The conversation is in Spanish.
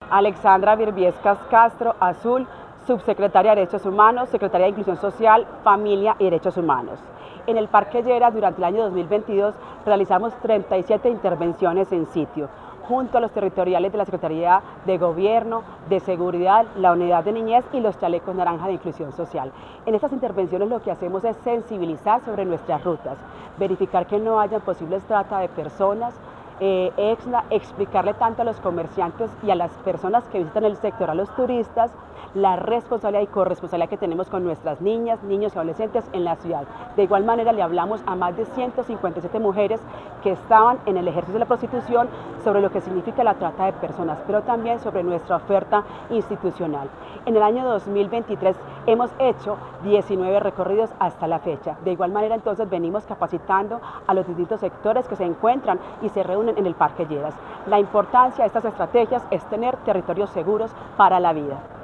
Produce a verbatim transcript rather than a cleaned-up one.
Alexandra Virviescas Castro, Azul, Subsecretaria de Derechos Humanos, Secretaria de Inclusión Social, Familia y Derechos Humanos. En el Parque Lleras, durante el año dos mil veintidós, realizamos treinta y siete intervenciones en sitio, junto a los territoriales de la Secretaría de Gobierno, de Seguridad, la Unidad de Niñez y los chalecos naranja de Inclusión Social. En estas intervenciones lo que hacemos es sensibilizar sobre nuestras rutas, verificar que no haya posibles trata de personas, eh, exna, explicarle tanto a los comerciantes y a las personas que visitan el sector, a los turistas, la responsabilidad y corresponsabilidad que tenemos con nuestras niñas, niños y adolescentes en la ciudad. De igual manera le hablamos a más de ciento cincuenta y siete mujeres que estaban en el ejercicio de la prostitución sobre lo que significa la trata de personas, pero también sobre nuestra oferta institucional. En el año dos mil veintitrés hemos hecho diecinueve recorridos hasta la fecha. De igual manera entonces venimos capacitando a los distintos sectores que se encuentran y se reúnen en el Parque Lleras. La importancia de estas estrategias es tener territorios seguros para la vida.